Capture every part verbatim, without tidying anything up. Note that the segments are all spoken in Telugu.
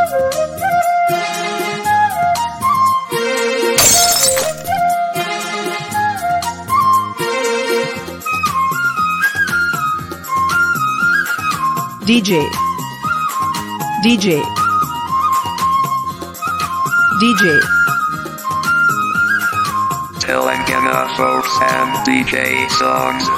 D J D J D J Telangana folks and D J songs.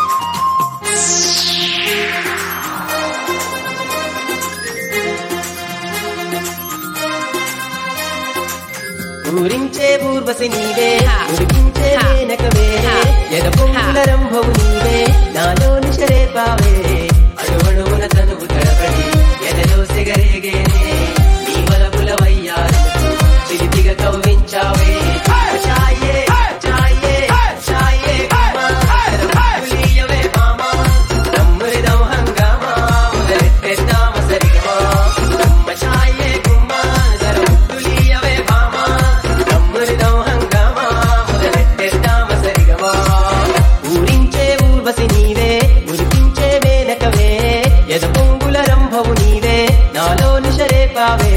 ఊరించే పూర్వసి నీవే ఉడికించే మేనకవే ఎద పొంగుల రంభవు నీవే నాలోని శరేపావే అడువడువున తనువు తడబడి ఎదలో సిగరేగేనే నీ వలపుల వయ్యారు చిలిపిగా కవ్వించావే చాయే చాయే చాయే గులీయవే మామా నమ్మురిదం హంగామా మొదలెట్టేద్దామ సరిగమా అమ్మ చాయే గుమ్మా జర గులీయవే మామా నమ్మురిదం హంగామా మొదలెట్టేద్దామ సరిగమా ఊరించే ఊర్వశి నీవే ఉరికించే మేనకవే ఎద పొంగుల రంభవు నీవే నాలోని శరేపావే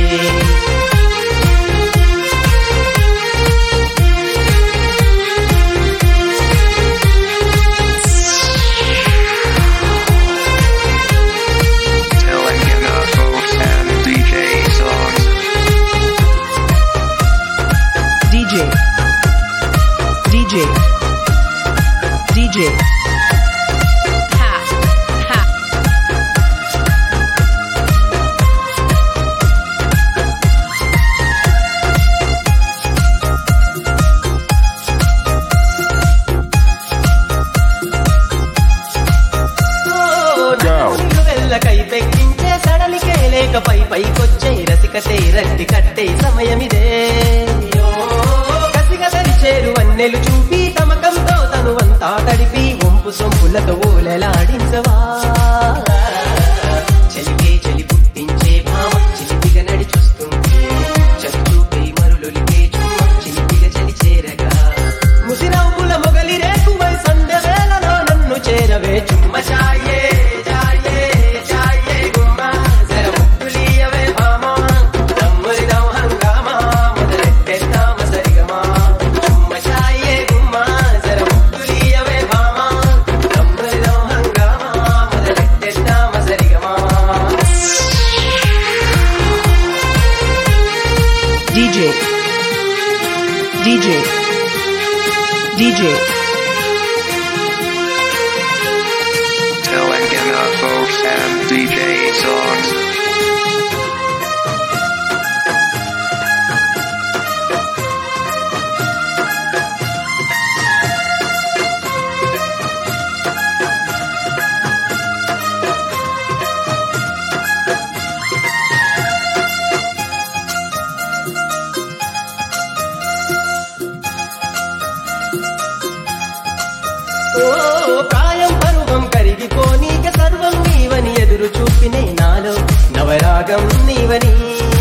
Telangana folks and D J songs. D J D J D J Ha Ha వెళ్ళకై పెక్కించే సడలికే లేక పై పైకొచ్చే రసికతే రట్టి కట్టే సమయమిదే కసిగా తరిచేరు వన్నెలు చూపి తమకంతో తనువంతా తడిపి వంపు సొంపులతో ఊలలాడించవా చెలికే చెలి పుట్టించే భామ చిలిపిగా నడి చూస్తుంటే చలి చూపి మరులొలికే చుమ్మ చిలిపిగా చలి చేరగా ముసినవ్వుల మొగలి రేకువై సంధ్య వేళలో నన్ను చేరవే చుమ్మ చాయే చాయే చాయే గుమ్మా జర ముక్కులీయవే భామా నమ్మురిదం హంగామా మొదలెట్టేద్దామ సరిగమా చుమ్మ చాయే గుమ్మా జర ముక్కులీయవే భామా నమ్మురిదం హంగామా మొదలెట్టేద్దామ సరిగమా D J D J D J Telangana folks and D J songs. ఓ ప్రాయం పరువం కరిగిపోనీక సర్వం నీవని ఎదురు చూపినే నాలో నవరాగం నీవని